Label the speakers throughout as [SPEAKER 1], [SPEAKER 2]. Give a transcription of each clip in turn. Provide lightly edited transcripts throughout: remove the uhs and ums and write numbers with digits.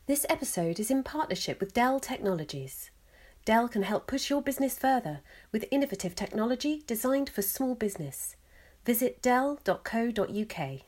[SPEAKER 1] This episode is in partnership with Dell Technologies. Dell can help push your business further with innovative technology designed for small business. Visit dell.co.uk.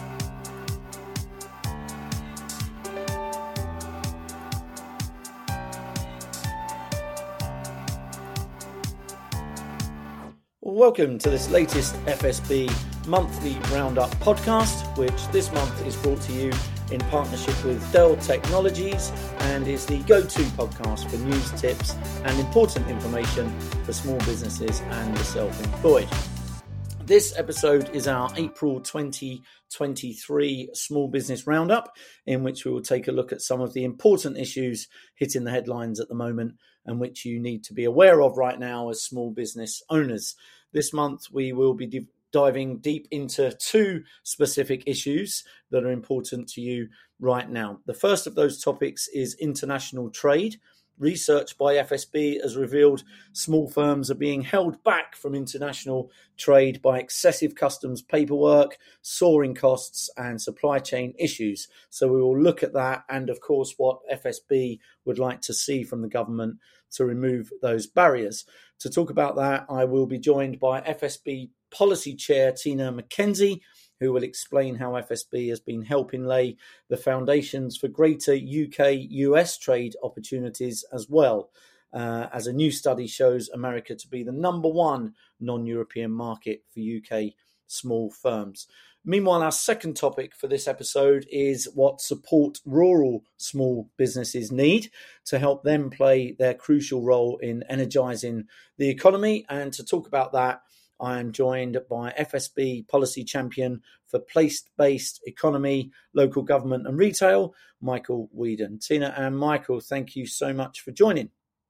[SPEAKER 2] Welcome to this latest FSB Monthly Roundup podcast, which this month is brought to you in partnership with Dell Technologies and is the go-to podcast for news, tips and important information for small businesses and the self-employed. This episode is our April 2023 Small Business Roundup, in which we will take a look at some of the important issues hitting the headlines at the moment and which you need to be aware of right now as small business owners. This month, we will be diving deep into two specific issues that are important to you right now. The first of those topics is international trade. Research by FSB has revealed small firms are being held back from international trade by excessive customs paperwork, soaring costs and supply chain issues. So we will look at that and, of course, what FSB would like to see from the government to remove those barriers. To talk about that, I will be joined by FSB Policy Chair Tina McKenzie, who will explain how FSB has been helping lay the foundations for greater UK-US trade opportunities as well, as a new study shows America to be the number one non-European market for UK small firms. Meanwhile, our second topic for this episode is what support rural small businesses need to help them play their crucial role in energising the economy. And to talk about that, I am joined by FSB Policy Champion for Place-Based Economy, Local Government and Retail, Michael Weedon. Tina and Michael, thank you so much for joining.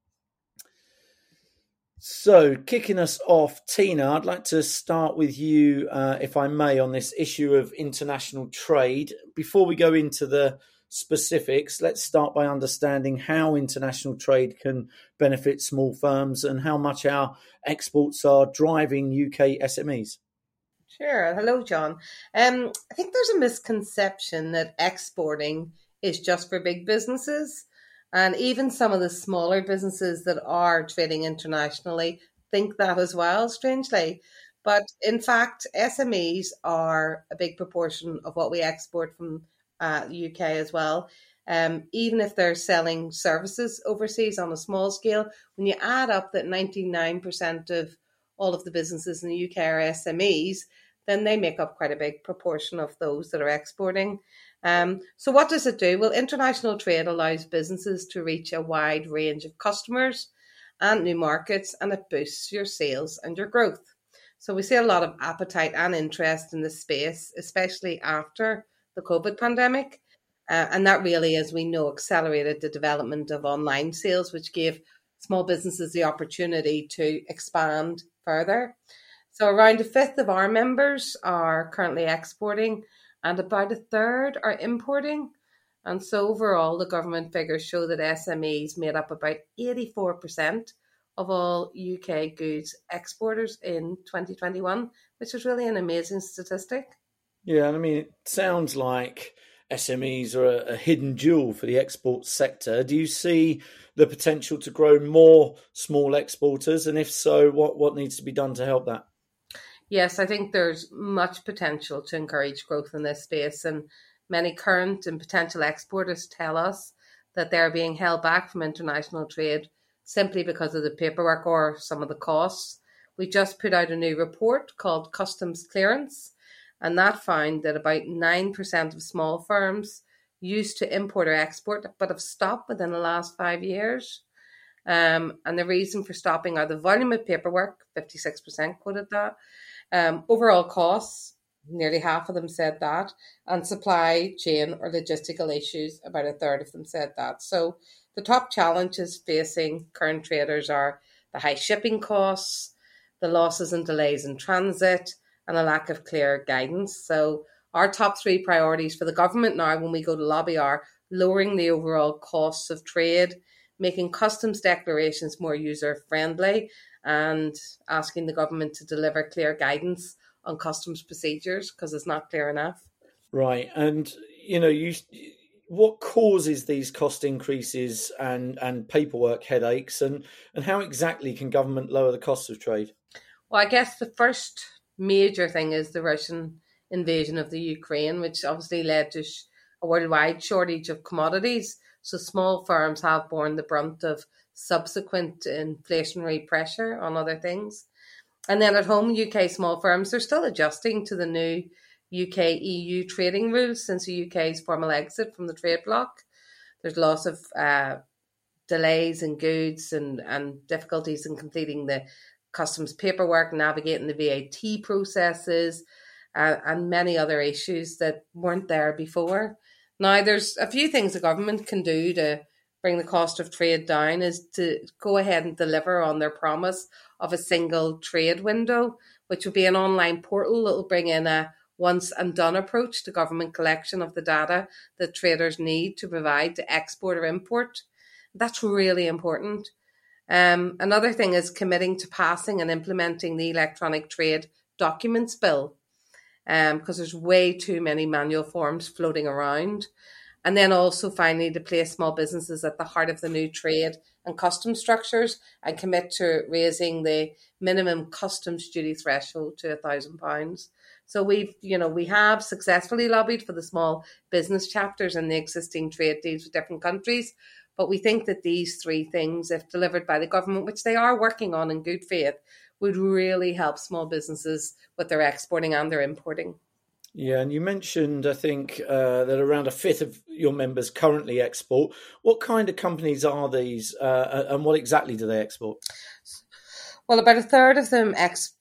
[SPEAKER 2] So, kicking us off, Tina, I'd like to start with you, if I may, on this issue of international trade. Before we go into the specifics, let's start by understanding how international trade can benefit small firms and how much our exports are driving UK SMEs.
[SPEAKER 3] Sure. Hello, John. I think there's a misconception that exporting is just for big businesses. And even some of the smaller businesses that are trading internationally think that as well, strangely. But in fact, SMEs are a big proportion of what we export from the UK as well. Even if they're selling services overseas on a small scale, when you add up that 99% of all of the businesses in the UK are SMEs, then they make up quite a big proportion of those that are exporting. So what does it do? Well, international trade allows businesses to reach a wide range of customers and new markets, and it boosts your sales and your growth. So we see a lot of appetite and interest in this space, especially after the COVID pandemic. And that really, as we know, accelerated the development of online sales, which gave small businesses the opportunity to expand further. So around a fifth of our members are currently exporting and about a third are importing. And so overall, the government figures show that SMEs made up about 84% of all UK goods exporters in 2021, which is really an amazing statistic.
[SPEAKER 2] Yeah, I mean, it sounds like SMEs are a hidden jewel for the export sector. Do you see the potential to grow more small exporters? And if so, what needs to be done to help that?
[SPEAKER 3] Yes, I think there's much potential to encourage growth in this space, and many current and potential exporters tell us that they're being held back from international trade simply because of the paperwork or some of the costs. We just put out a new report called Customs Clearance, and that found that about 9% of small firms used to import or export but have stopped within the last 5 years. And the reason for stopping are the volume of paperwork, 56% quoted that, overall costs, nearly half of them said that, and supply chain or logistical issues, about a third of them said that. So the top challenges facing current traders are the high shipping costs, the losses and delays in transit, and a lack of clear guidance. So our top three priorities for the government now when we go to lobby are lowering the overall costs of trade, making customs declarations more user-friendly, and asking the government to deliver clear guidance on customs procedures because it's not clear enough.
[SPEAKER 2] Right. And, what causes these cost increases and paperwork headaches, and how exactly can government lower the costs of trade?
[SPEAKER 3] Well, I guess the first major thing is the Russian invasion of the Ukraine, which obviously led to a worldwide shortage of commodities. So small firms have borne the brunt of subsequent inflationary pressure on other things. And then at home, UK small firms are still adjusting to the new UK EU trading rules since the UK's formal exit from the trade bloc. There's lots of delays in goods and difficulties in completing the customs paperwork, navigating the VAT processes, and many other issues that weren't there before. Now, there's a few things the government can do to bring the cost of trade down, is to go ahead and deliver on their promise of a single trade window, which will be an online portal that will bring in a once and done approach to government collection of the data that traders need to provide to export or import. That's really important. Another thing is committing to passing and implementing the Electronic Trade Documents Bill, because there's way too many manual forms floating around. And then also finally to place small businesses at the heart of the new trade and customs structures, and commit to raising the minimum customs duty threshold to £1,000. So we have successfully lobbied for the small business chapters in the existing trade deals with different countries. But we think that these three things, if delivered by the government, which they are working on in good faith, would really help small businesses with their exporting and their importing.
[SPEAKER 2] Yeah, and you mentioned, I think, that around a fifth of your members currently export. What kind of companies are these, and what exactly do they export?
[SPEAKER 3] Well, about a third of them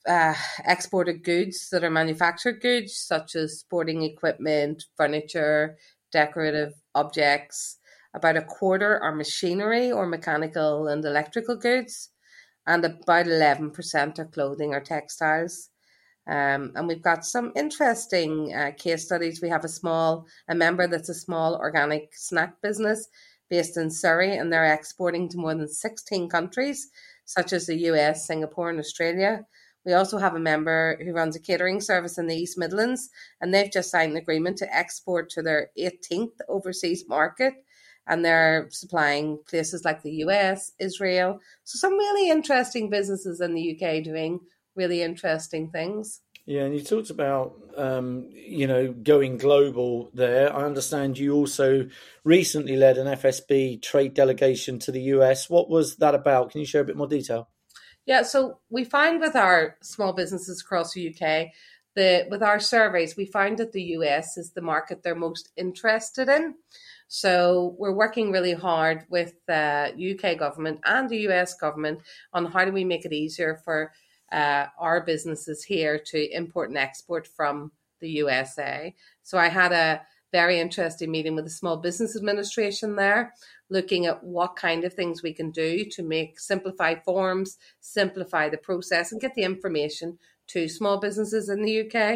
[SPEAKER 3] exported goods that are manufactured goods, such as sporting equipment, furniture, decorative objects. About a quarter are machinery or mechanical and electrical goods, and about 11% are clothing or textiles. And we've got some interesting case studies. We have a member that's a small organic snack business based in Surrey, and they're exporting to more than 16 countries, such as the US, Singapore, and Australia. We also have a member who runs a catering service in the East Midlands, and they've just signed an agreement to export to their 18th overseas market. And they're supplying places like the US, Israel. So some really interesting businesses in the UK doing really interesting things.
[SPEAKER 2] Yeah, and you talked about, going global there. I understand you also recently led an FSB trade delegation to the US. What was that about? Can you share a bit more detail?
[SPEAKER 3] Yeah, so we find with our small businesses across the UK, with our surveys, we find that the US is the market they're most interested in. So we're working really hard with the UK government and the US government on how do we make it easier for our businesses here to import and export from the USA. So I had a very interesting meeting with the Small Business Administration there, looking at what kind of things we can do to simplify forms, simplify the process, and get the information to small businesses in the UK.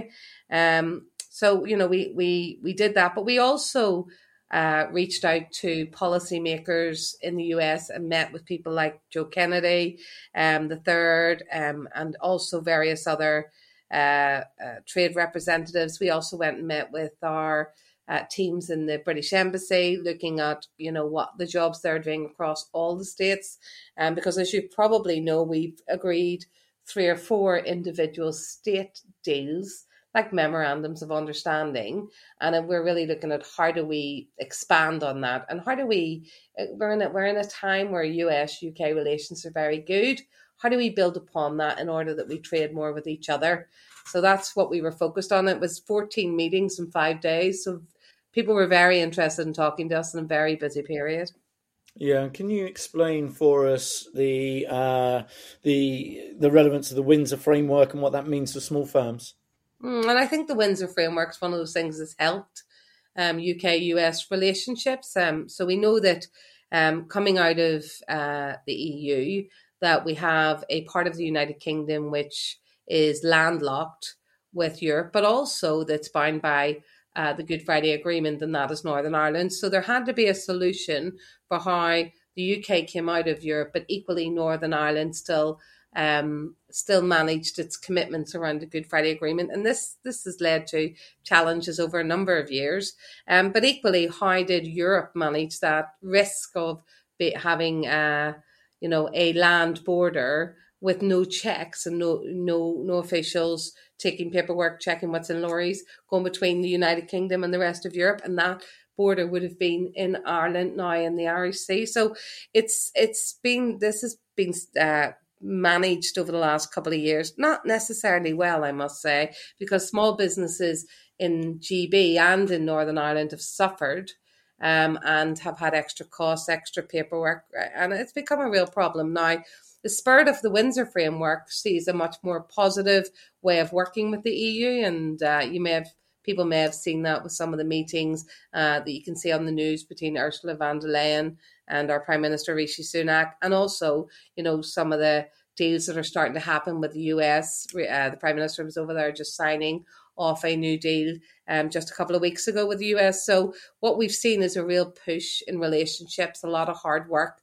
[SPEAKER 3] So we did that, but we also reached out to policymakers in the US and met with people like Joe Kennedy, the third, and also various other trade representatives. We also went and met with our teams in the British Embassy, looking at what the jobs they're doing across all the states. Because as you probably know, we've agreed 3 or 4 individual state deals, like memorandums of understanding, and we're really looking at how do we expand on that, and how do we're in a time where US-UK relations are very good. How do we build upon that in order that we trade more with each other? So that's what we were focused on. It was 14 meetings in 5 days, so people were very interested in talking to us in a very busy period.
[SPEAKER 2] Yeah, can you explain for us the relevance of the Windsor framework and what that means for small firms?
[SPEAKER 3] And I think the Windsor framework is one of those things that's helped UK-US relationships. So we know that coming out of the EU, that we have a part of the United Kingdom which is landlocked with Europe, but also that's bound by the Good Friday Agreement, and that is Northern Ireland. So there had to be a solution for how the UK came out of Europe, but equally Northern Ireland still still managed its commitments around the Good Friday Agreement. And this has led to challenges over a number of years. But equally, how did Europe manage that risk of having a land border with no checks and no officials taking paperwork, checking what's in lorries, going between the United Kingdom and the rest of Europe, and that border would have been in Ireland, now in the Irish Sea. So this has been managed over the last couple of years, not necessarily well, I must say, because small businesses in GB and in Northern Ireland have suffered and have had extra costs, extra paperwork, and it's become a real problem now. The spirit of the Windsor Framework sees a much more positive way of working with the EU, and people may have seen that with some of the meetings that you can see on the news between Ursula von der Leyen and our Prime Minister Rishi Sunak, and also, some of the deals that are starting to happen with the US. The Prime Minister was over there just signing off a new deal just a couple of weeks ago with the US. So what we've seen is a real push in relationships, a lot of hard work,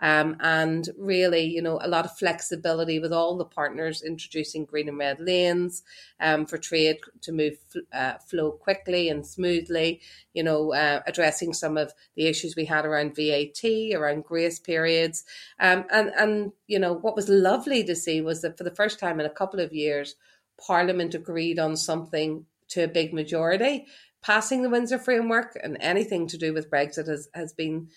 [SPEAKER 3] and really, a lot of flexibility with all the partners, introducing green and red lanes for trade to move flow quickly and smoothly, addressing some of the issues we had around VAT, around grace periods. And what was lovely to see was that for the first time in a couple of years, Parliament agreed on something to a big majority. Passing the Windsor Framework and anything to do with Brexit has been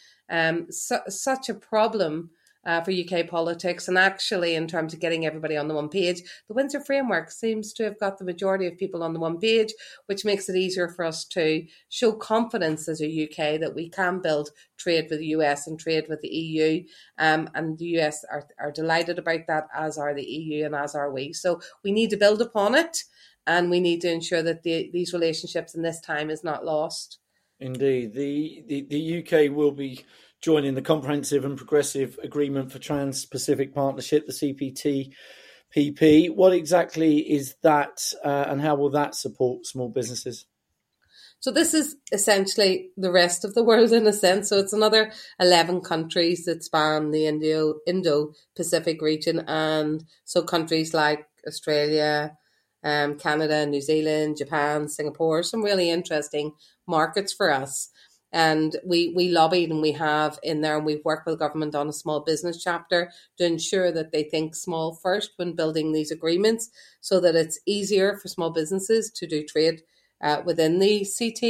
[SPEAKER 3] such a problem for UK politics. And actually, in terms of getting everybody on the one page, the Windsor Framework seems to have got the majority of people on the one page, which makes it easier for us to show confidence as a UK that we can build trade with the US and trade with the EU. And the US are delighted about that, as are the EU and as are we. So we need to build upon it. And we need to ensure that these relationships in this time is not lost.
[SPEAKER 2] Indeed. The UK will be joining the Comprehensive and Progressive Agreement for Trans-Pacific Partnership, the CPTPP. What exactly is that and how will that support small businesses?
[SPEAKER 3] So this is essentially the rest of the world in a sense. So it's another 11 countries that span the Indo-Pacific region. And so countries like Australia, Canada, New Zealand, Japan, Singapore, some really interesting markets for us. And we lobbied and we have in there, and we've worked with government on a small business chapter to ensure that they think small first when building these agreements, so that it's easier for small businesses to do trade within the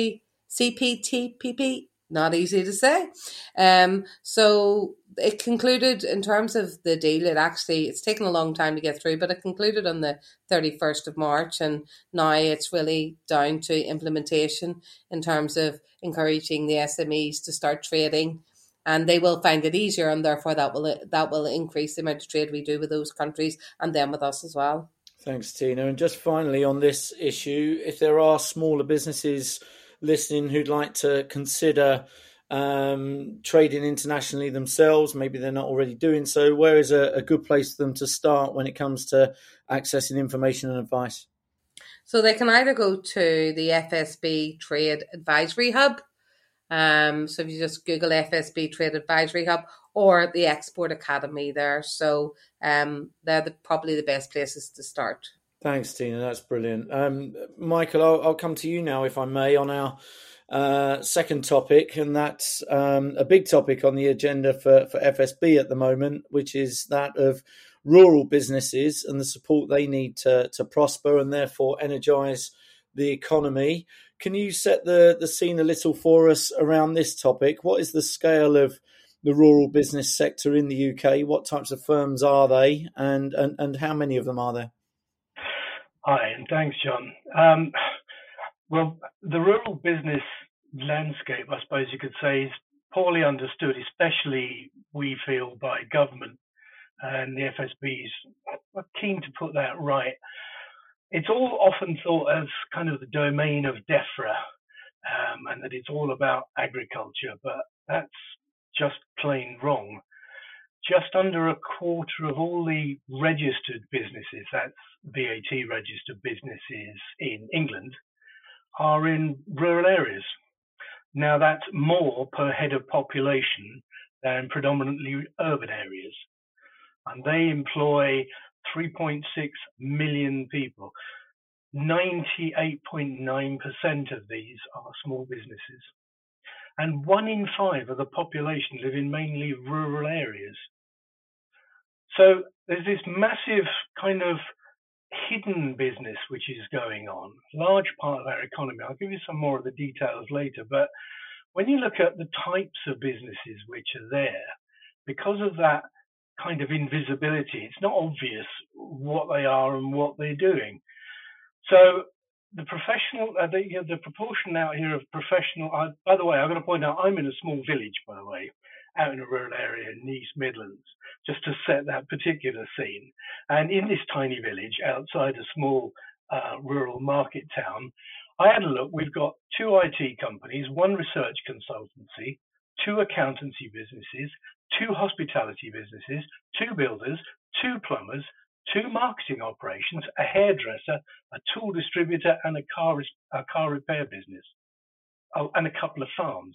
[SPEAKER 3] CPTPP. Not easy to say. So it concluded, in terms of the deal, it's taken a long time to get through, but it concluded on the 31st of March. And now it's really down to implementation in terms of encouraging the SMEs to start trading. And they will find it easier, and therefore that will increase the amount of trade we do with those countries and then with us as well.
[SPEAKER 2] Thanks, Tina. And just finally on this issue, if there are smaller businesses listening who'd like to consider trading internationally themselves, maybe they're not already doing so, where is a good place for them to start when it comes to accessing information and advice?
[SPEAKER 3] So they can either go to the FSB Trade Advisory Hub. So if you just Google FSB Trade Advisory Hub, or the Export Academy there. So they're probably the best places to start.
[SPEAKER 2] Thanks, Tina. That's brilliant. Michael, I'll come to you now, if I may, on our second topic, and that's a big topic on the agenda for FSB at the moment, which is that of rural businesses and the support they need to prosper and therefore energise the economy. Can you set the scene a little for us around this topic? What is the scale of the rural business sector in the UK? What types of firms are they, and how many of them are there?
[SPEAKER 4] Hi, and thanks, John. Well, the rural business landscape, I suppose you could say, is poorly understood, especially, we feel, by government, and the FSB's keen to put that right. It's all often thought as kind of the domain of DEFRA, and that it's all about agriculture, but that's just plain wrong. Just under a quarter of all the registered businesses, that's VAT registered businesses in England, are in rural areas. Now that's more per head of population than predominantly urban areas. And they employ 3.6 million people. 98.9% of these are small businesses. And 1 in 5 of the population live in mainly rural areas. So there's this massive kind of hidden business which is going on, large part of our economy. I'll give you some more of the details later, but when you look at the types of businesses which are there, because of that kind of invisibility, it's not obvious what they are and what they're doing. So the professional, the proportion out here of professional, by the way, I've got to point out, I'm in a small village, by the way, out in a rural area in the East Midlands, just to set that particular scene. And in this tiny village, outside a small rural market town, I had a look. We've got 2 IT companies, 1 research consultancy, 2 accountancy businesses, 2 hospitality businesses, 2 builders, 2 plumbers, 2 marketing operations, a hairdresser, a tool distributor, and a car repair business, and a couple of farms.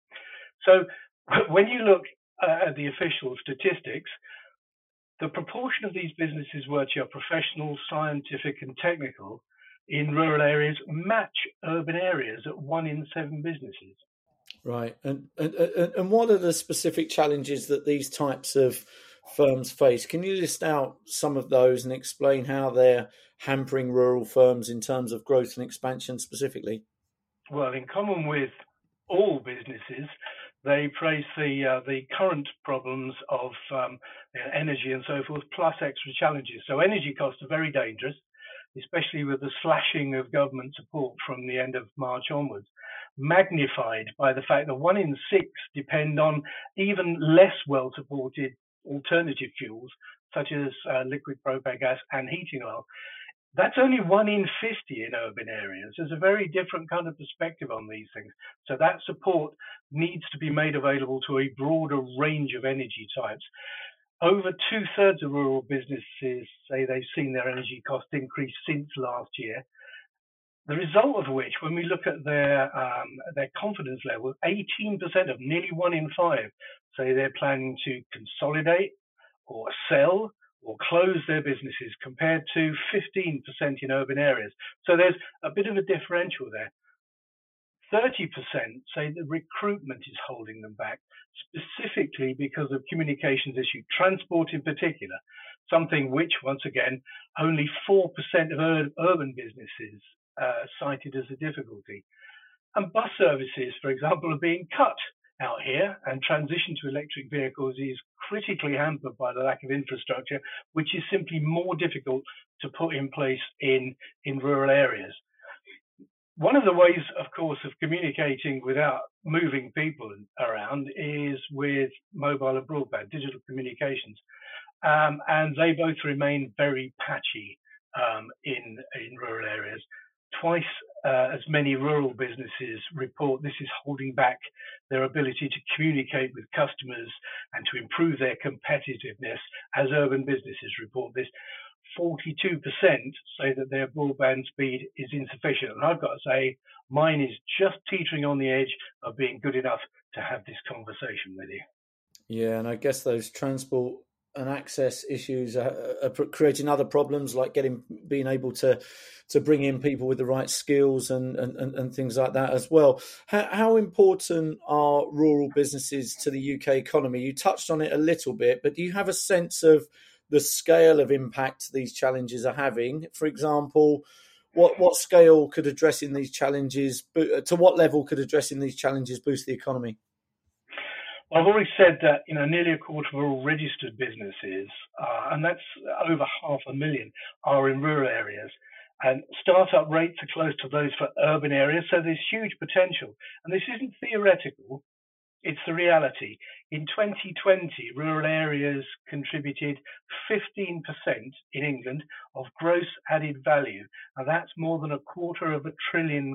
[SPEAKER 4] So when you look at the official statistics, the proportion of these businesses which are professional, scientific, and technical in rural areas match urban areas at 1 in 7 businesses.
[SPEAKER 2] Right. And what are the specific challenges that these types of firms face? Can you list out some of those and explain how they're hampering rural firms in terms of growth and expansion specifically?
[SPEAKER 4] Well, in common with all businesses, they face the current problems of energy and so forth, plus extra challenges. So energy costs are very dangerous, especially with the slashing of government support from the end of March onwards, magnified by the fact that 1 in 6 depend on even less well-supported alternative fuels, such as liquid propane gas and heating oil. That's only 1 in 50 in urban areas. There's a very different kind of perspective on these things. So that support needs to be made available to a broader range of energy types. Over 2/3 of rural businesses say they've seen their energy cost increase since last year. The result of which, when we look at their confidence level, 18% of nearly 1 in 5 say they're planning to consolidate or sell or close their businesses, compared to 15% in urban areas. So there's a bit of a differential there. 30% say that recruitment is holding them back, specifically because of communications issues, transport in particular, something which, once again, only 4% of urban businesses cited as a difficulty. And bus services, for example, are being cut out here, and transition to electric vehicles is critically hampered by the lack of infrastructure, which is simply more difficult to put in place in rural areas. One of the ways, of course, of communicating without moving people around is with mobile and broadband, digital communications. And they both remain very patchy in rural areas. Twice as many rural businesses report this is holding back their ability to communicate with customers and to improve their competitiveness, as urban businesses report this. 42% say that their broadband speed is insufficient. And I've got to say, mine is just teetering on the edge of being good enough to have this conversation with you.
[SPEAKER 2] Yeah, and I guess those transport and access issues are creating other problems, like being able to bring in people with the right skills and things like that as well. How important are rural businesses to the UK economy? You touched on it a little bit, but do you have a sense of the scale of impact these challenges are having? For example, what scale could addressing these challenges, to what level could addressing these challenges boost the economy?
[SPEAKER 4] Well, I've already said that nearly a quarter of all registered businesses, and that's over 500,000, are in rural areas. And startup rates are close to those for urban areas, so there's huge potential. And this isn't theoretical, it's the reality. In 2020, rural areas contributed 15% in England of gross added value, and that's more than £250 billion.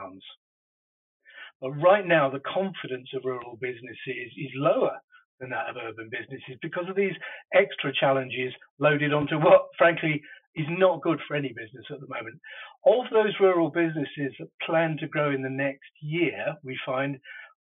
[SPEAKER 4] But right now, the confidence of rural businesses is lower than that of urban businesses because of these extra challenges loaded onto what, frankly, is not good for any business at the moment. Of those rural businesses that plan to grow in the next year, we find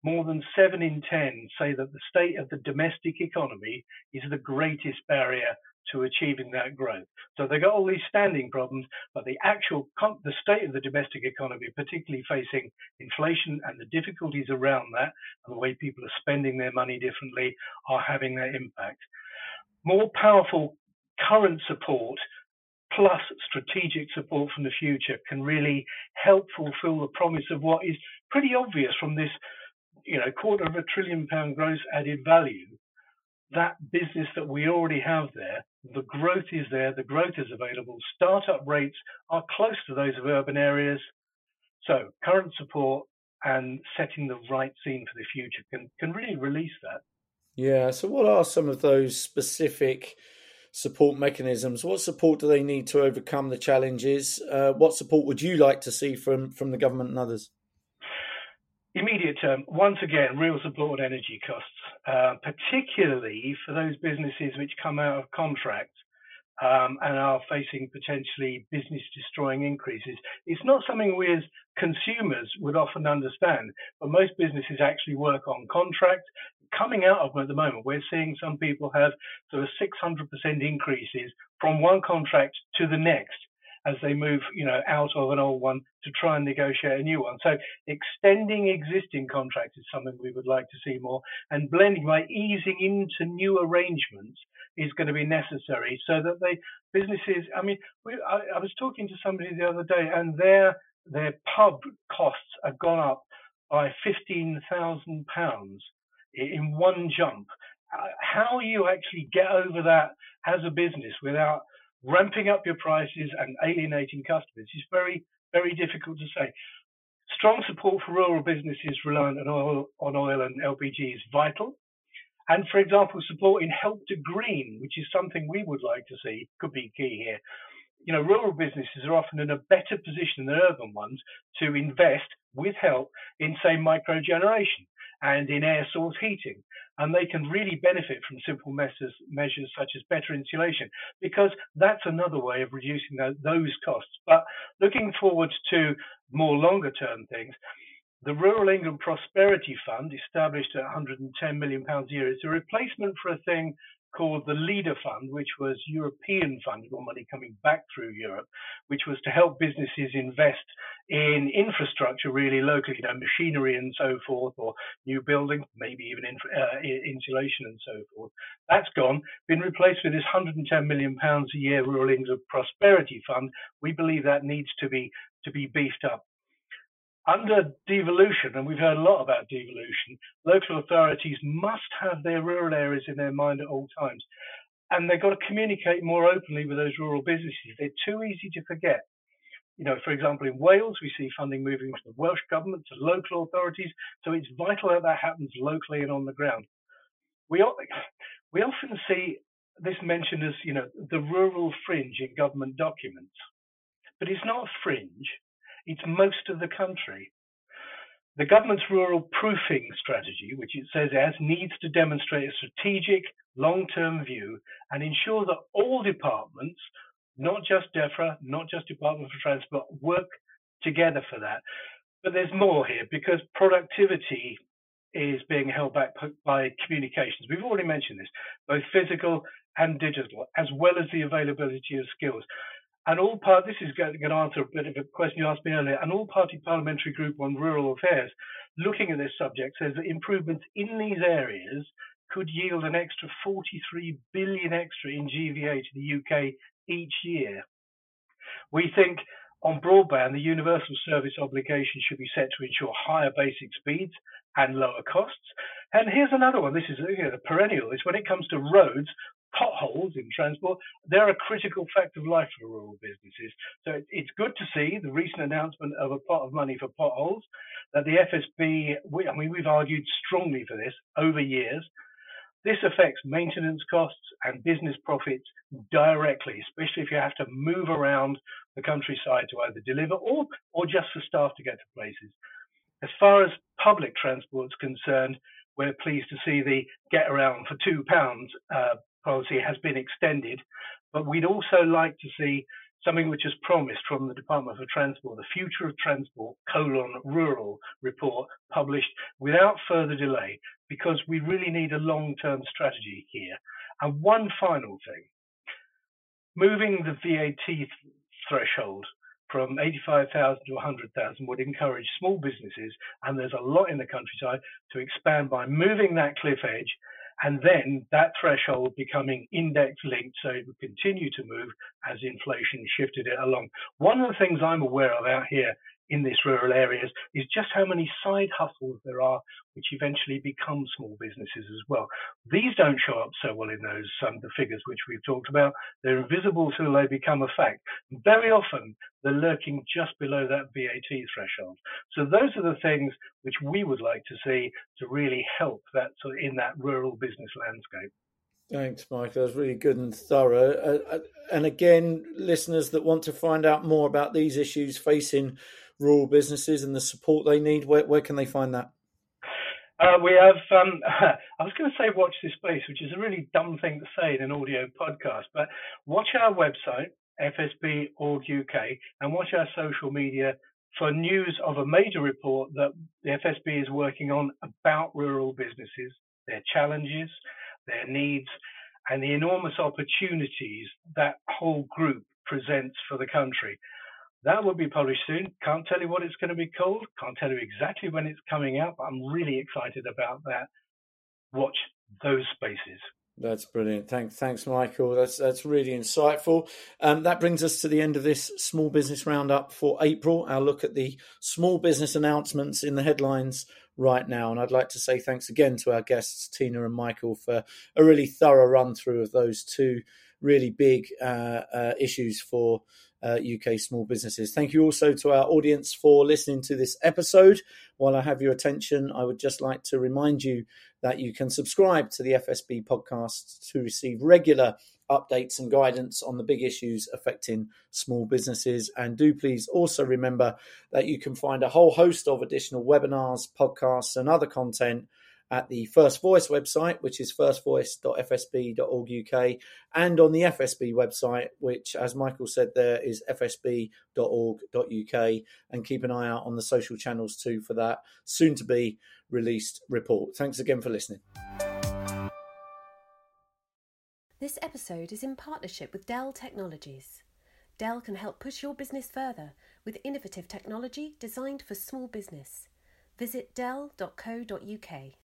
[SPEAKER 4] more than 7 in 10 say that the state of the domestic economy is the greatest barrier to achieving that growth. So they've got all these standing problems, but the state of the domestic economy, particularly facing inflation and the difficulties around that, and the way people are spending their money differently, are having that impact. More powerful current support plus strategic support from the future can really help fulfill the promise of what is pretty obvious from this, £250 billion gross added value. That business that we already have there, the growth is there, the growth is available, startup rates are close to those of urban areas. So current support and setting the right scene for the future can really release that.
[SPEAKER 2] Yeah, so what are some of those specific support mechanisms? What support do they need to overcome the challenges? What support would you like to see from the government and others?
[SPEAKER 4] Immediate term, once again, real support on energy costs, particularly for those businesses which come out of contract and are facing potentially business-destroying increases. It's not something we as consumers would often understand, but most businesses actually work on contract. Coming out of them at the moment, we're seeing some people have sort of 600% increases from one contract to the next as they move, out of an old one to try and negotiate a new one. So extending existing contracts is something we would like to see more, and blending by easing into new arrangements is going to be necessary so that businesses. I mean, I was talking to somebody the other day, and their pub costs have gone up by £15,000 in one jump. How you actually get over that as a business without ramping up your prices and alienating customers is very, very difficult to say. Strong support for rural businesses reliant on oil and LPG is vital. And for example, support in Help to Green, which is something we would like to see, could be key here. Rural businesses are often in a better position than urban ones to invest with help in, say, microgeneration and in air source heating. And they can really benefit from simple measures such as better insulation, because that's another way of reducing those costs. But looking forward to more longer term things, the Rural England Prosperity Fund, established at £110 million a year, is a replacement for a thing called the Leader Fund, which was European funded, or money coming back through Europe, which was to help businesses invest in infrastructure really locally, machinery and so forth, or new buildings, maybe even insulation and so forth. That's gone, been replaced with this £110 million a year Rural England Prosperity Fund. We believe that needs to be beefed up. Under devolution, and we've heard a lot about devolution, local authorities must have their rural areas in their mind at all times. And they've got to communicate more openly with those rural businesses. They're too easy to forget. For example, in Wales, we see funding moving from the Welsh government to local authorities. So it's vital that happens locally and on the ground. We often see this mentioned as, the rural fringe in government documents. But it's not a fringe. It's most of the country. The government's rural proofing strategy, which it says it has, needs to demonstrate a strategic, long-term view and ensure that all departments, not just DEFRA, not just Department for Transport, work together for that. But there's more here, because productivity is being held back by communications. We've already mentioned this, both physical and digital, as well as the availability of skills. And this is going to answer a bit of a question you asked me earlier. An all-party parliamentary group on rural affairs looking at this subject says that improvements in these areas could yield an extra 43 billion extra in GVA to the UK each year. We think on broadband, the universal service obligation should be set to ensure higher basic speeds and lower costs. And here's another one. This is a perennial. It's when it comes to roads, potholes in transport, they're a critical fact of life for rural businesses. So it's good to see the recent announcement of a pot of money for potholes, that the FSB, we've argued strongly for this over years. This affects maintenance costs and business profits directly, especially if you have to move around the countryside to either deliver or just for staff to get to places. As far as public transport is concerned, we're pleased to see the get around for £2 policy has been extended, but we'd also like to see something which is promised from the Department for Transport, the Future of Transport, Rural report, published without further delay, because we really need a long-term strategy here. And one final thing, moving the VAT threshold from 85,000 to 100,000 would encourage small businesses, and there's a lot in the countryside, to expand by moving that cliff edge, and then that threshold becoming index linked so it would continue to move as inflation shifted it along. One of the things I'm aware of out here in these rural areas is just how many side hustles there are which eventually become small businesses as well. These don't show up so well in those the figures which we've talked about. They're invisible till they become a fact. Very often they're lurking just below that VAT threshold. So those are the things which we would like to see to really help that in that rural business landscape.
[SPEAKER 2] Thanks, Michael. That was really good and thorough. And again, listeners that want to find out more about these issues facing rural businesses and the support they need, where can they find that?
[SPEAKER 4] We have, I was going to say watch this space, which is a really dumb thing to say in an audio podcast, but watch our website, FSB.org.uk, and watch our social media for news of a major report that the FSB is working on about rural businesses, their challenges, their needs, and the enormous opportunities that whole group presents for the country. That will be published soon. Can't tell you what it's going to be called. Can't tell you exactly when it's coming out, but I'm really excited about that. Watch those spaces.
[SPEAKER 2] That's brilliant. Thanks, Michael. That's really insightful. That brings us to the end of this Small Business Roundup for April. Our look at the small business announcements in the headlines right now. And I'd like to say thanks again to our guests, Tina and Michael, for a really thorough run through of those two really big issues for UK small businesses. Thank you also to our audience for listening to this episode. While I have your attention, I would just like to remind you that you can subscribe to the FSB podcast to receive regular updates and guidance on the big issues affecting small businesses. And do please also remember that you can find a whole host of additional webinars, podcasts and other content at the First Voice website, which is firstvoice.fsb.org.uk, and on the FSB website, which, as Michael said there, is fsb.org.uk. And keep an eye out on the social channels too for that soon-to-be released report. Thanks again for listening.
[SPEAKER 1] This episode is in partnership with Dell Technologies. Dell can help push your business further with innovative technology designed for small business. Visit dell.co.uk.